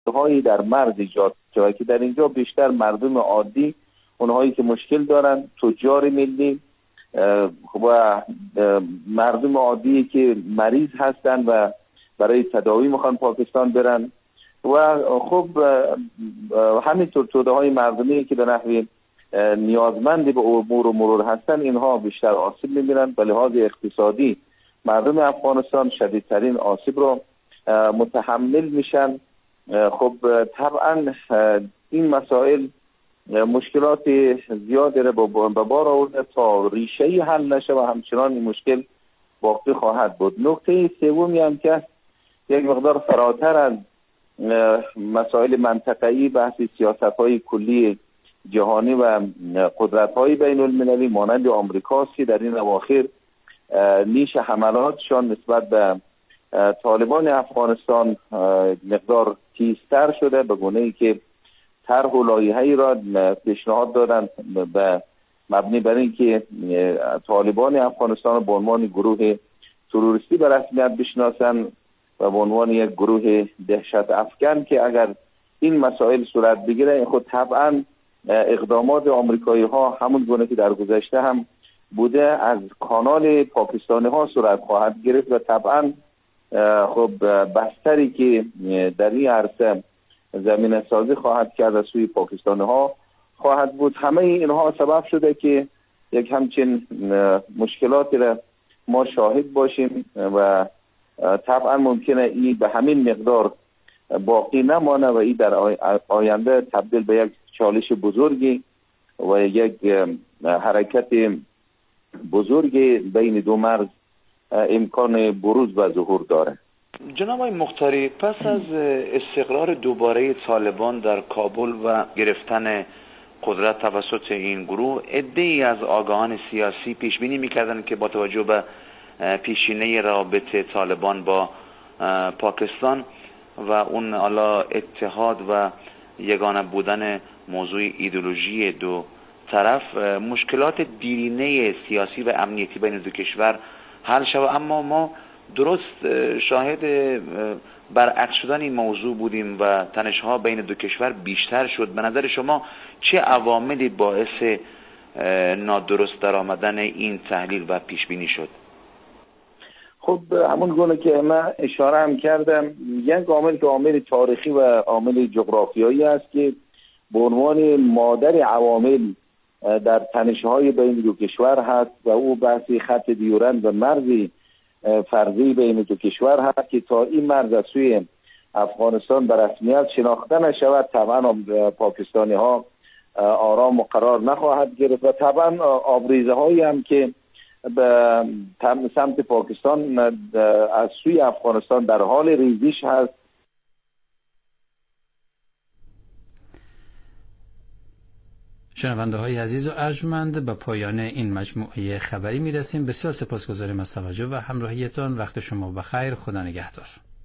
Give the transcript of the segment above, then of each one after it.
هایی در مرز ایجاد شده که در اینجا بیشتر مردم عادی، اونهایی که مشکل دارن، تجار ملی و مردم عادی که مریض هستن و برای تداوی میخوان پاکستان برن و خب همینطور توده های مردمی که به نحوی نیازمند به امور و مرور هستن، اینها بیشتر آسیب میبینن. به لحاظ اقتصادی مردم افغانستان شدیدترین آسیب رو متحمل میشن. خب طبعا این مسائل مشکلات زیادی رو به بار آورده تا ریشه‌ای حل نشه و همچنان این مشکل باقی خواهد بود. نکته سومی هم که یک مقدار فراتر از مسائل منطقه‌ای، بحث سیاست‌های کلی جهانی و قدرت‌های بین‌المللی مانند آمریکاست که در این اواخر نیش حملاتشان نسبت به طالبان افغانستان مقدار تیزتر شده، به گونه‌ای که طرح و لایحه‌ای را پیشنهاد دادند به مبنی بر اینکه طالبان افغانستان به عنوان گروه تروریستی به رسمیت بشناسند و به عنوان یک گروه دهشت افکن که اگر این مسائل صورت بگیره، خود طبعا اقدامات آمریکایی ها همون گونه که در گذشته هم بوده از کانال پاکستانی ها صورت خواهد گرفت و طبعا خب بستری که در این عرصه زمینه سازی خواهد کرد از سوی پاکستانی ها خواهد بود. همه اینها سبب شده که یک همچین مشکلاتی را ما شاهد باشیم و طبعا ممکنه این به همین مقدار باقی نمانه و این در آینده تبدیل به یک چالش بزرگی و یک حرکت بزرگی بین دو مرز امکان بروز و ظهور داره. جناب آقای مختاری، پس از استقرار دوباره طالبان در کابل و گرفتن قدرت توسط این گروه، عده‌ای از آگاهان سیاسی پیش بینی می‌کردند که با توجه به پیشینه رابطه طالبان با پاکستان و اون حالا اتحاد و یگانه بودن موضوع ایدئولوژی دو طرف، مشکلات دیرینه سیاسی و امنیتی بین دو کشور حل شود. اما ما درست شاهد برعکس شدن این موضوع بودیم و تنش‌ها بین دو کشور بیشتر شد. به نظر شما چه عواملی باعث نادرست درآمدن این تحلیل و پیش بینی شد؟ خب همون گونه که من اشاره هم کردم، یک عامل که عامل تاریخی و عامل جغرافیایی است که به عنوان مادر عوامل در تنش‌های بین دو کشور هست و او بحث خط دیورند و مرزی فرضی بین دو کشور هست که تا این مرز از سوی افغانستان به رسمیت شناخته نشود، طبعا پاکستانی ها آرام و قرار نخواهد گرفت و طبعا آبریزه هایی هم که به سمت پاکستان از سوی افغانستان در حال ریزش هست. شنونده های عزیز و ارجمند، به پایان این مجموعه خبری میرسیم. بسیار سپاسگزاریم از توجه و همراهیتان. وقت شما بخیر. خدا نگهدار.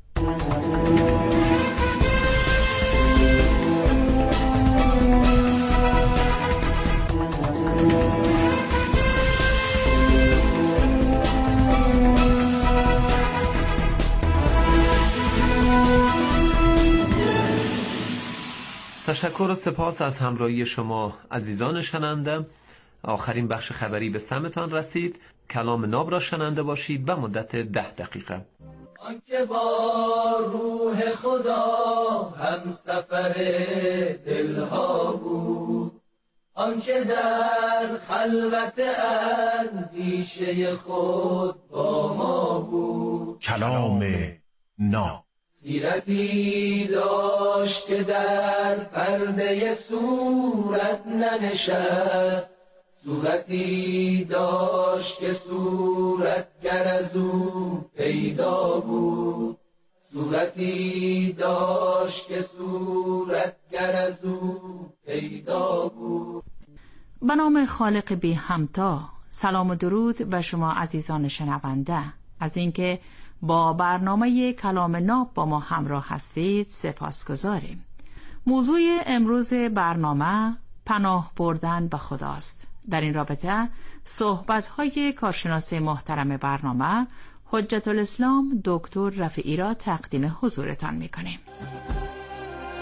تشکر و سپاس از همراهی شما عزیزان شنونده. آخرین بخش خبری به سمتان رسید. کلام ناب را شنونده باشید به مدت 10 دقیقه. آنکه با روح خدا هم سفر دلها بود، آنکه در خلوت اندیشه خود با ما بود. کلام ناب سیرتی داشت که در پرده صورت ننشست، صورتی داشت که صورتگر از او پیدا بود، صورتی داشت که صورتگر از او پیدا بود. به نام خالق بی همتا، سلام و درود به شما عزیزان شنونده. از اینکه با برنامه کلام ناب با ما همراه هستید سپاسگزاریم. موضوع امروز برنامه پناه بردن به خداست. در این رابطه صحبت‌های کارشناس محترم برنامه حجت الاسلام دکتر رفیعی را تقدیم حضورتان می‌کنیم.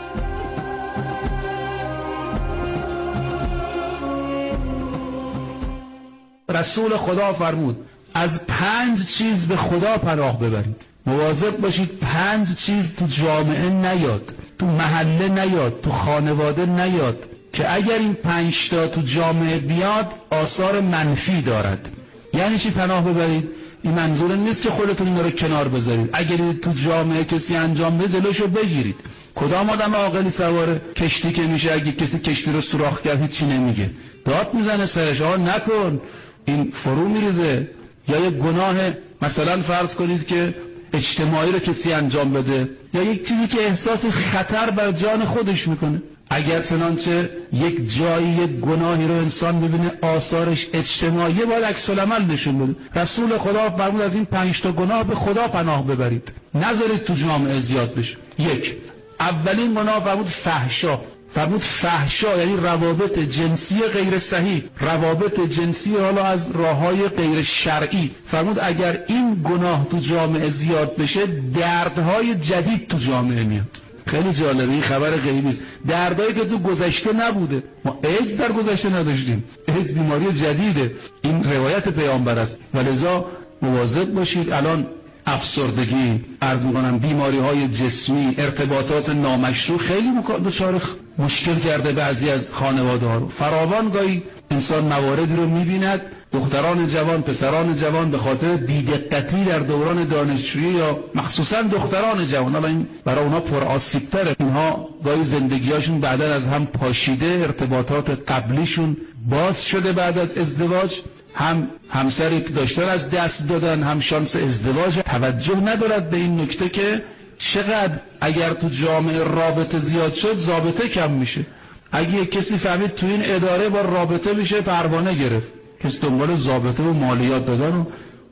رسول خدا فرمود از 5 چیز به خدا پناه ببرید. مواظب باشید 5 چیز تو جامعه نیاد، تو محله نیاد، تو خانواده نیاد که اگر این 5 تا تو جامعه بیاد آثار منفی دارد. یعنی چی پناه ببرید؟ این منظور نیست که خودتون این رو کنار بذارید. اگر تو جامعه کسی انجام بده جلوشو بگیرید. کدام آدم عاقلی سوار کشتی که میشه اگه کسی کشتی رو سوراخ کرد هیچی نمیگه، داد میزنه سرش آقا نکن این فرو میریزه. یا یک گناه مثلا فرض کنید که اجتماعی رو کسی انجام بده، یا یک چیزی که احساس خطر بر جان خودش میکنه. اگر چنانچه یک جایی یک گناهی رو انسان ببینه آثارش اجتماعی باید عکس العمل نشون بده. رسول خدا فرمود از این 5 تا گناه به خدا پناه ببرید، نذارید تو جامعه زیاد بشه. یک، اولین گناه فرمود فحشا. فرمود فحشا یعنی روابط جنسی غیر صحیح، روابط جنسی حالا از راههای غیر شرعی. فرمود اگر این گناه تو جامعه زیاد بشه دردهای جدید تو جامعه میاد. خیلی جالبه، این خبر غیبی است. دردایی که تو گذشته نبوده. ما ایدز در گذشته نداشتیم، ایدز بیماری جدیده. این روایت پیامبر است. ولذا مواظب باشید. الان افسردگی، عرض میکنم بیماری های جسمی، ارتباطات نامشروع خیلی دچار مشکل کرده بعضی از خانواده ها رو. فراوان گاهی انسان مواردی رو میبیند دختران جوان، پسران جوان به خاطر بی‌دقتی در دوران دانشجویی یا مخصوصا دختران جوان، حالا این برای اونها پرآسیب‌تره، اینها گاهی زندگیاشون بعداً از هم پاشیده، ارتباطات قبلیشون باز شده بعد از ازدواج، هم همسری که داشتن از دست دادن، هم شانس ازدواج. توجه ندارد به این نکته که چقدر اگر تو جامعه رابطه زیاد شد ضابطه کم میشه. اگه کسی فهمید تو این اداره با رابطه میشه پروانه گرفت، کسی دنبال ضابطه و مالیات دادن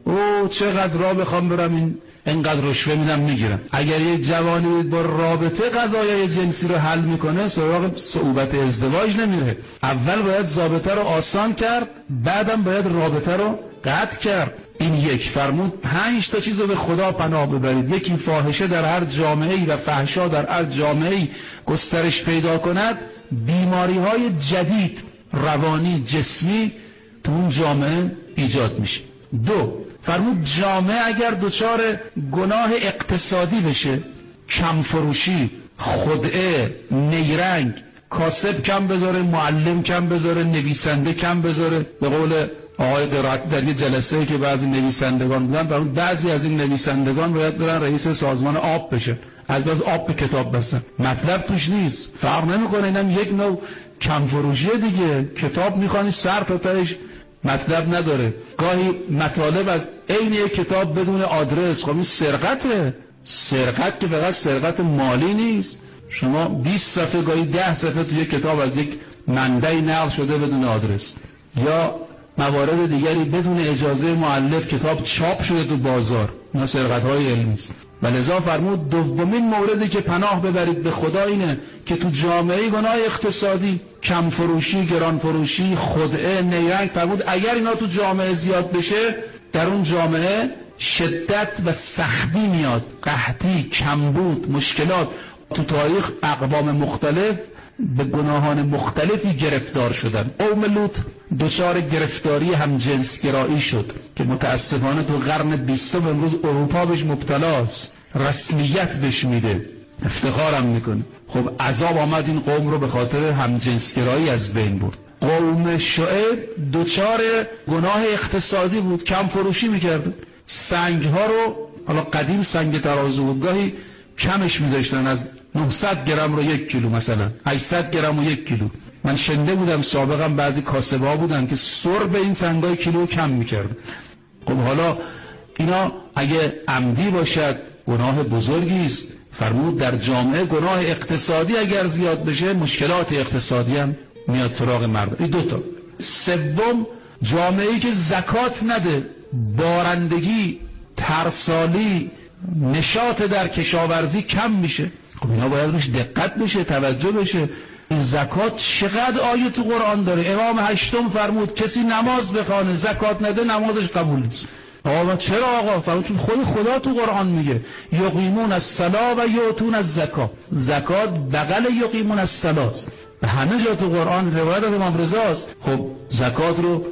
و چقدر راه بخوام برم اینقدر رشوه میدم میگیرم. اگر یک جوانی با رابطه قضایای جنسی رو حل میکنه سراغ صعوبت ازدواج نمیره. اول باید ضابطه رو آسان کرد، بعدم باید رابطه رو قطع کرد. این یک. فرمود 5 تا چیز رو به خدا پناه ببرید. یکی فاحشه در هر جامعه‌ای و فحشا در هر جامعه‌ای گسترش پیدا کند، بیماری‌های جدید روانی جسمی تو اون جامعه ایجاد میشه. 2. فرمود جامعه اگر دچار گناه اقتصادی بشه، کم فروشی، خدعه، نیرنگ، کاسب کم بذاره، معلم کم بذاره، نویسنده کم بذاره، به قول آقای قرائت در یه جلسه که بعضی نویسندگان بودن، فرمود بعضی از این نویسندگان باید برن رئیس سازمان آب بشن، از باز آب به کتاب بستن. مطلب توش نیست، فرق نمیکنه، اینم یک نوع کم فروشیه دیگه. کتاب میخوانی سر تا تهش مطلب نداره. گاهی مطالب از عین یک کتاب بدون آدرس، خب این سرقته. سرقت که فقط سرقت مالی نیست. شما 20 صفحه گاهی 10 صفحه توی یک کتاب از یک منبعی نقل شده بدون آدرس، یا موارد دیگری بدون اجازه مؤلف کتاب چاپ شده تو بازار. اینا سرقت‌های علمی است. ولذا فرمود دومین موردی که پناه ببرید به خدا اینه که تو جامعه گناه اقتصادی، کم فروشی، گران فروشی، خدعه، نیرنگ، فرمود اگر اینا تو جامعه زیاد بشه در اون جامعه شدت و سختی میاد، قحطی، کمبود، مشکلات. تو تاریخ اقوام مختلف به گناهان مختلفی گرفتار شدن. قوم لوط دچار گرفتاری همجنسگرایی شد که متاسفانه تو قرن 20 امروز اروپا بهش مبتلاست، رسمیت بهش میده، افتخارم میکنه. خب عذاب آمد این قوم رو به خاطر همجنسگرایی از بین برد. قوم شعیب دچار گناه اقتصادی بود، کم فروشی میکرد. سنگ ها رو، حالا قدیم سنگ ترازو بود، گاهی کمش میذاشتن، از 900 گرم رو 1 کیلو، مثلا 800 گرم رو 1 کیلو. من شنیده بودم سابقا بعضی کاسب‌ها بودن که سرب این سنگای کیلو کم میکرد. خب حالا اینا اگه عمدی باشد گناه بزرگی است. فرمود در جامعه گناه اقتصادی اگر زیاد بشه مشکلات اقتصادی هم میاد سراغ مردم. این 2 تا. 3. جامعه‌ای که زکات نده، بارندگی، ترسالی، نشاط در کشاورزی کم میشه. خب اینا باید روش دقت بشه، توجه بشه. این زکات چقدر آیه تو قرآن داره. امام 8 فرمود کسی نماز بخوانه زکات نده نمازش قبول نیست. آقا چرا آقا؟ فرمود خود خدا تو قرآن میگه یقیمون الصلاة و یؤتون الزکات. زکات بغل یقیمون الصلاة. به همه جا تو قرآن روایت از امام رضا است. خب زکات رو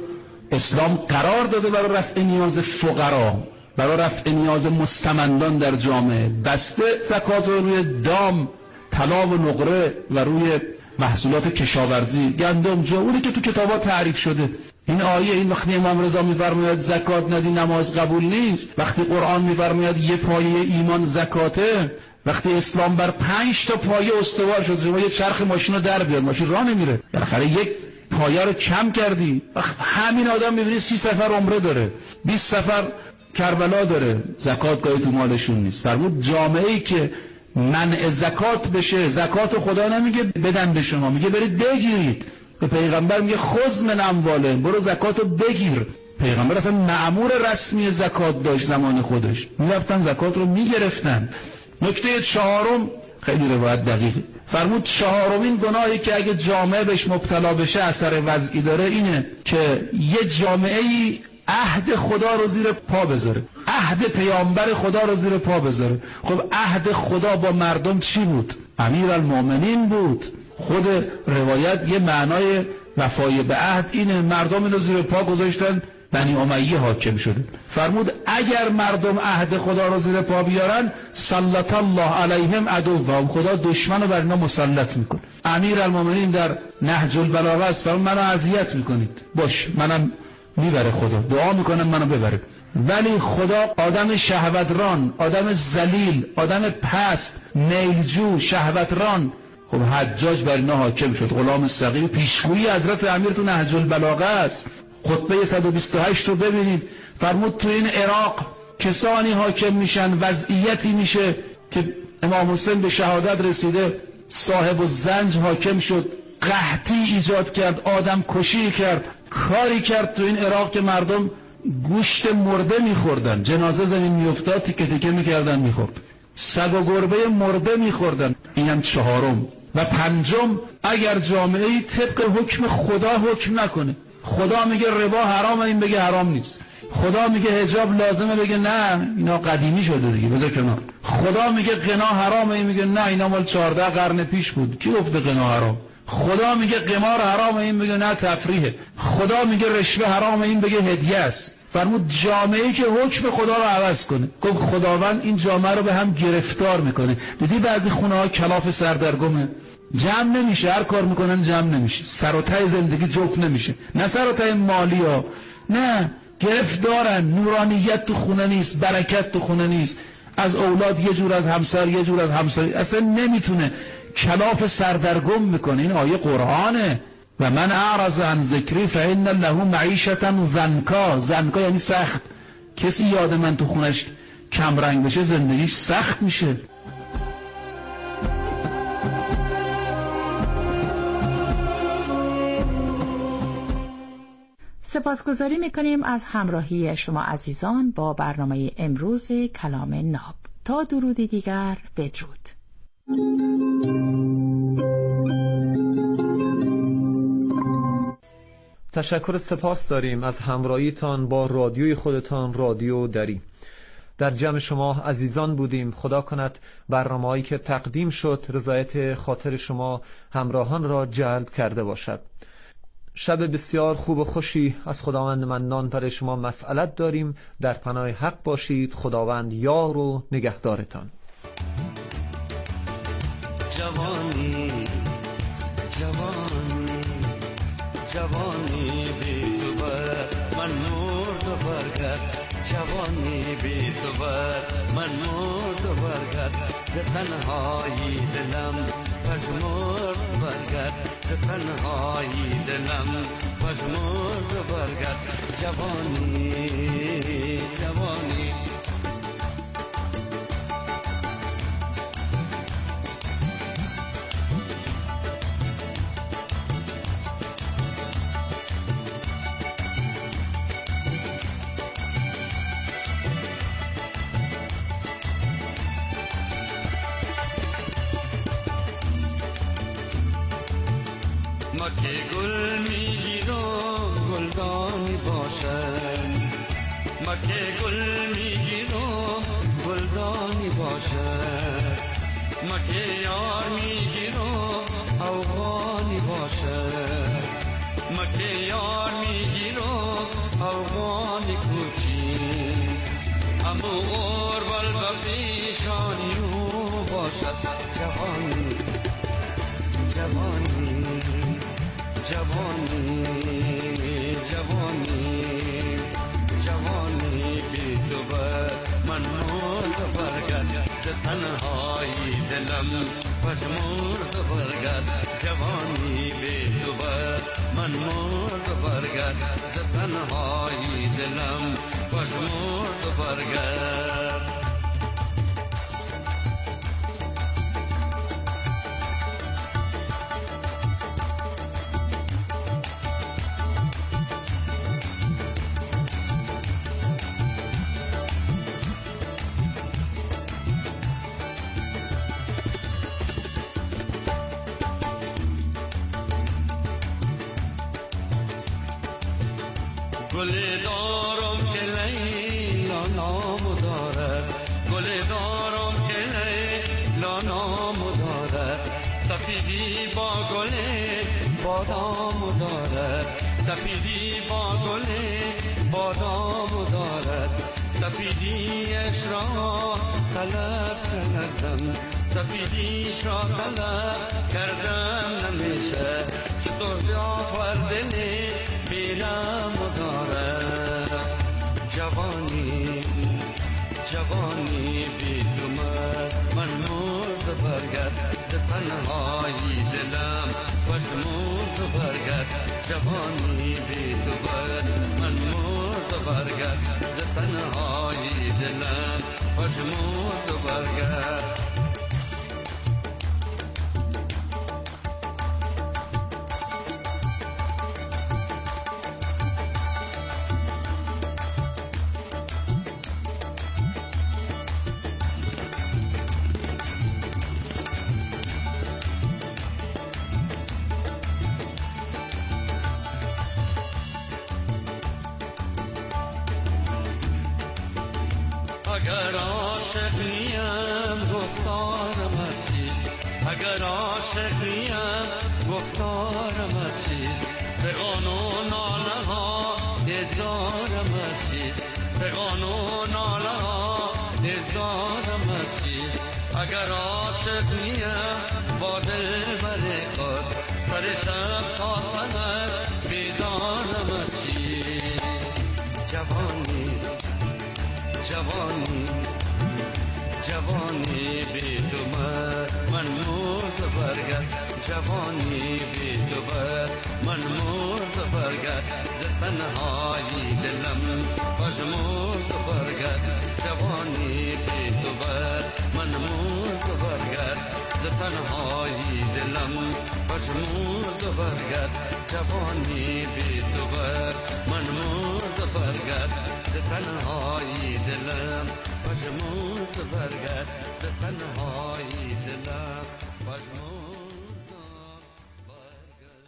اسلام قرار داده برای رفع نیاز فقرا، برای رفع نیاز مستمندان در جامعه، بسته زکات رو روی دام، طلا و نقره و روی محصولات کشاورزی، گندم، جو، اونی که تو کتابا تعریف شده. این آیه، این وقتی امام رضا میفرماید زکات ندی نماز قبول نیست، وقتی قرآن میفرماید یه پایه ایمان زکاته، وقتی اسلام بر 5 تا پایه استوار شد، شما یه چرخ ماشین رو در بیار، ماشین راه نمیره، بالاخره یک پایه رو کم کردی. همین آدم میبینی 30 سفر عمره داره، 20 سفر کربلا داره، زکات گاهی تو مالشون نیست. فرمود جامعه‌ای که منع زکات بشه، زکات خدا نمیگه بدن به شما، میگه برید بگیرید. به پیغمبر میگه خذ من امواله، برو زکاتو بگیر. پیغمبر اصلا مأمور رسمی زکات داشت زمان خودش، میرفتن زکات رو میگرفتن. نکته 4 خیلی روایت دقیق فرمود 4مین گناهی که اگه جامعه بهش مبتلا بشه اثر وضعی داره اینه که یه جامعه‌ای عهد خدا رو زیر پا بذاره، عهد پیامبر خدا رو زیر پا بذاره. خب عهد خدا با مردم چی بود؟ امیرالمومنین بود. خود روایت یه معنای وفای به عهد اینه، مردم اینو زیر پا گذاشتن، بنی امیه حاکم شده. فرمود اگر مردم عهد خدا رو زیر پا بیارن سلط الله علیهم عدوهم، خدا دشمن رو بر اینا مسلط میکنه. امیرالمومنین در نهج البلاغه است، فرمود منو اذیت میکنید، باش منم میبره، خدا دعا میکنم منو ببره. ولی خدا آدم شهوتران، آدم ذلیل، آدم پست، میلجو، شهوتران، خب حجاج بر اینا حاکم شد. غلام صغیر پیشگویی حضرت امیر تو نهج البلاغه است. خطبه 128 رو ببینید، فرمود تو این عراق کسانی حاکم میشن، وضعیتی میشه که امام حسین به شهادت رسیده، صاحب الزنج حاکم شد، قحطی ایجاد کرد، آدم کشی کرد، کاری کرد تو این عراق که مردم گوشت مرده میخوردن، جنازه زمین میافتاد تیکه تیکه میکردن میخورد، سگ و گربه مرده میخوردن. اینم 4. و 5 اگر جامعه‌ای طبق حکم خدا حکم نکنه، خدا میگه ربا حرامه این بگه حرام نیست، خدا میگه حجاب لازمه بگه نه اینا قدیمی شده دیگه بذار کنار، خدا میگه قنا حرامه این میگه نه اینا مال 14 قرن پیش بود، کی گفته قنا حرام؟ خدا میگه قمار حرامه این میگه نه تفریحه، خدا میگه رشوه حرامه این بگه هدیه است. فرمود جامعه‌ای که حکم خدا رو عوض کنه، گفت خداوند این جامعه رو به هم گرفتار میکنه. دیدی بعضی خونه‌ها کلاف سردرگمه، جمع نمیشه، هر کار میکنن جمع نمیشه، سر و ته زندگی جفت نمیشه، نه سر و ته مالی ها، نه گرفتارن، نورانیت تو خونه نیست، برکت تو خونه نیست، از اولاد یه جور، از همسر یه جور، از همسر اصلا نمیتونه، کلاف سردرگم میکنه. این آیه قرآنه. و من اعرض عن ذکری فإن له معیشة ضنکا، ضنکا یعنی سخت. کسی یاد من تو خونش کم رنگ بشه زندگیش سخت میشه. سپاسگزاری میکنیم از همراهی شما عزیزان با برنامه امروز کلام ناب. تا درودی دیگر، بدرود. تشکر سپاس داریم از همراهیتان با رادیوی خودتان، رادیو دری. در جمع شما عزیزان بودیم. خدا کند برنامه‌هایی که تقدیم شد رضایت خاطر شما همراهان را جلب کرده باشد. شب بسیار خوب و خوشی از خداوند منان برای شما مسئلت داریم. در پناه حق باشید. خداوند یار و نگهدارتان. جوانی جوانی جوانی بی تو بر من مرد و برگرد، جوانی بی تو بر من مرد و برگرد، ز تنهایی دلم پژمرد برگرد، ز تنهایی دلم پژمرد برگرد. جوانی جوانی ما که گل میگیرم گلدانی باشد، ما که گل میگیرم گلدانی باشد، ما که یار میگیرم افغانی باشد، ما که یار میگیرم جوانی جوانی جوانی جوانی جوانی بی تو بر من مرد برگرد ز تنهایی دلم پشمرد برگرد جوانی بی تو بر من مرد برگرد ز تنهایی دلم پشمرد برگرد گل دارم که لیلا نام دارد گل دارم که لیلا نام دارد سفیدی با گل بادام دارد سفیدی با گل بادام دارد سفیدیش را طلب کردم سفیدیش را طلب کردم نمیشه چطور بیافر دلی بیرم دارد جوانی جوانی بی تو من مرد برگرد ز تنهایی دلم پشمرد برگرد جوانی بی تو من مرد برگرد ز تنهایی دلم پشمرد برگرد اگر عاشق نیم گفتارم عزیز اگر عاشق نیم گفتارم عزیز به قانون ناله ها دزدارم عزیز به قانون ناله ها دزدارم عزیز اگر عاشق نیم با دل بر خود سر شب تا سحر بیدارم عزیز جوانی جوانی جوانی بی تو من مرد برگرد جوانی بی تو من مرد برگرد ز تنهایی دلم پشمرد برگرد جوانی بی تو من مرد برگرد ز تنهایی دلم پشمرد برگرد جوانی بی تو من مرد برگرد ز تنهایی دلم پشمرد برگرد ز تنهایی دلم پشمرد برگرد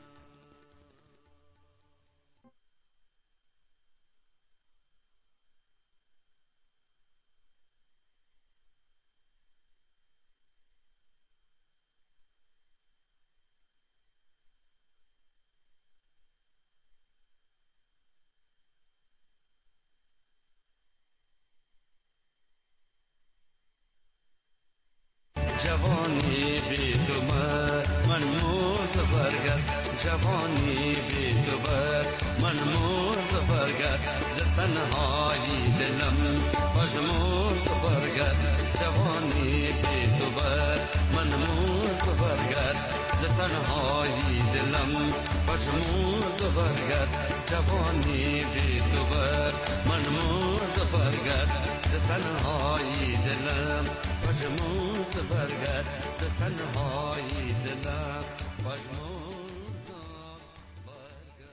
جوانی بی تو من مرد برگرد جوانی بی تو من مرد برگرد ز تنهایی دلم پشمرد برگرد جوانی بی تو من مرد برگرد ز تنهایی دلم پشمرد برگرد جوانی بی تو من مرد برگرد ز تنهایی دلم پشمرد برگرد ز تنهایی دلم پشمرد برگرد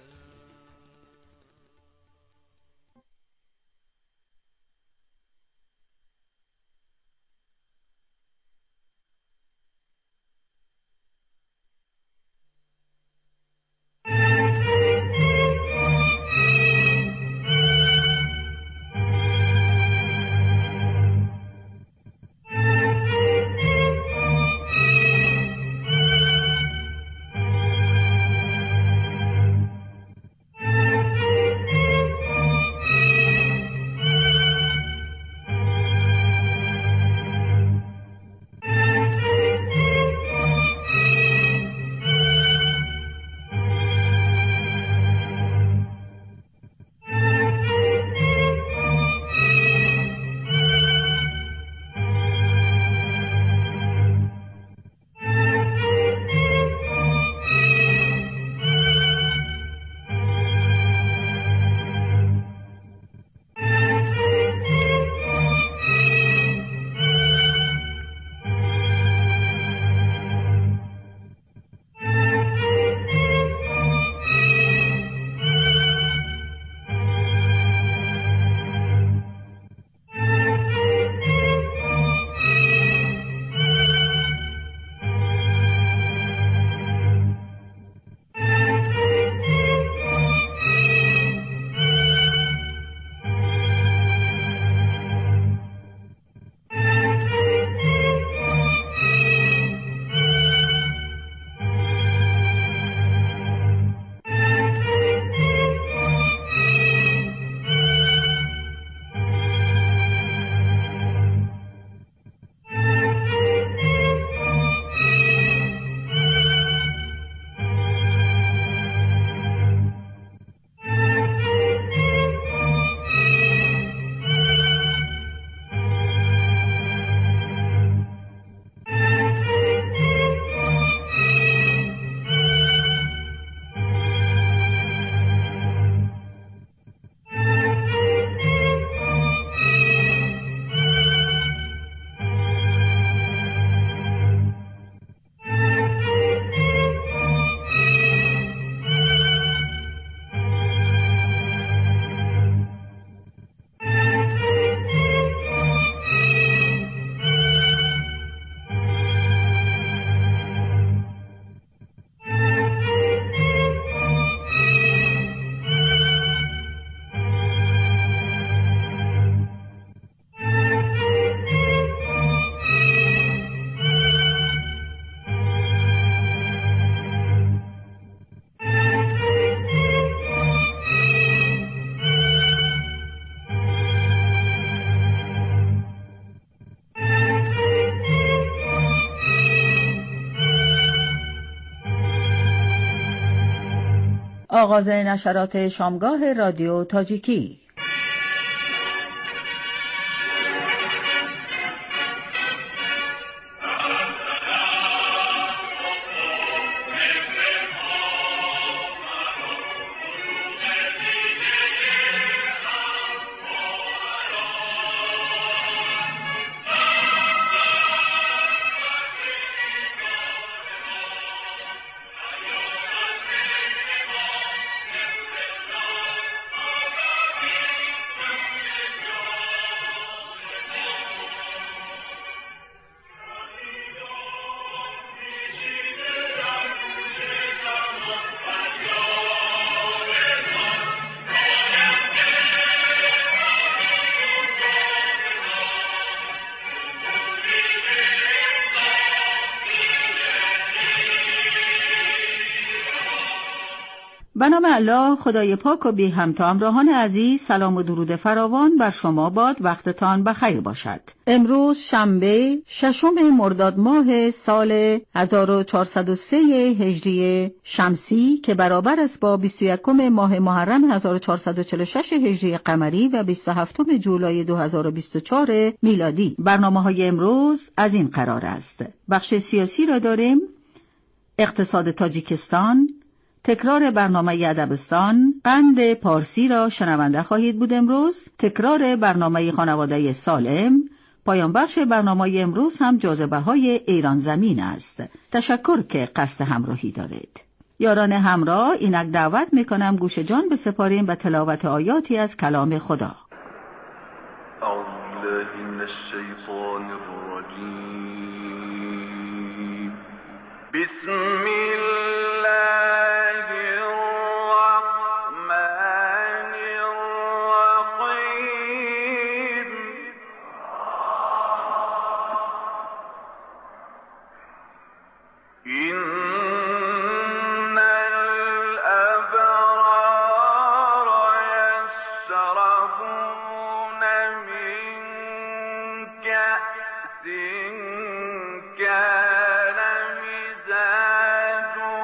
آغاز نشرات شامگاه رادیو تاجیکی. به نام الله خدای پاک و بی همتا. همراهان عزیز، سلام و درود فراوان بر شما باد. وقتتان بخیر باشد. امروز شنبه 6 مرداد ماه سال 1403 هجری شمسی که برابر است با 21 ماه محرم 1446 هجری قمری و 27 جولای 2024 میلادی. برنامه‌های امروز از این قرار است: بخش سیاسی را داریم، اقتصاد تاجیکستان، تکرار برنامه ادبستان، قند پارسی را شنونده خواهید بود امروز، تکرار برنامه خانواده سالم، پایان بخش برنامه امروز هم جاذبه‌های ایران زمین است. تشکر که قصد همراهی دارید. یاران همراه، اینک دعوت میکنم گوش جان بسپاریم به تلاوت آیاتی از کلام خدا. اعوذ بالله من الشیطان الرجیم. بسم الله كان مزاجها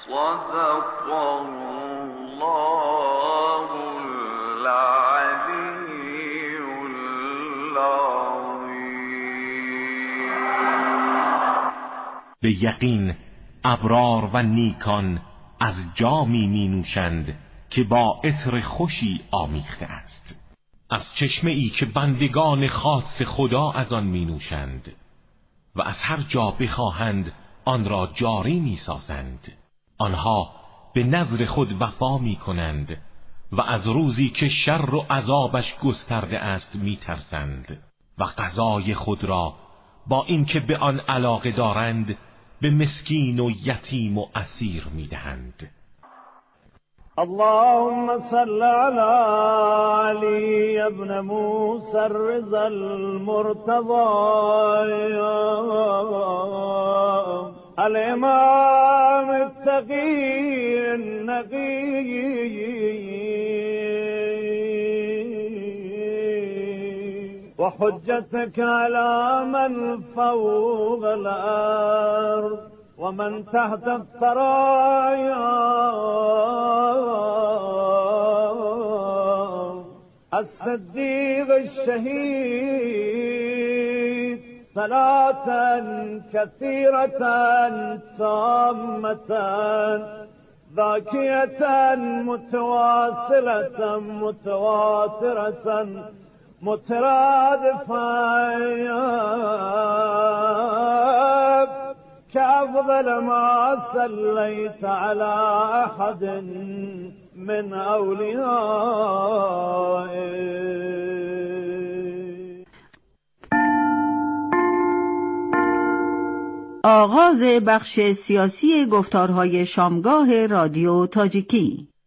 صدق الله العلی العظیم. به یقین ابرار و نیکان از جامی می نوشند که با عطر خوشی آمیخته است، از چشمه ای که بندگان خاص خدا از آن می نوشند و از هر جا بخواهند آن را جاری می سازند. آنها به نذر خود وفا می کنند و از روزی که شر و عذابش گسترده است می ترسند و غذای خود را با اینکه به آن علاقه دارند به مسکین و یتیم و اسیر می دهند. اللهم صل على علي ابن موسى الرضا المرتضى الإمام التقي النقي وحجتك على من فوق الأرض ومن تحت الثرايا الصديق الشهيد صلاة كثيرة تامة ذاكية متواصلة متواترة مترادفة كأفضل ما صليت على أحد من أوليائك. آغاز بخش سیاسی گفتارهای شامگاه رادیو تاجیکی.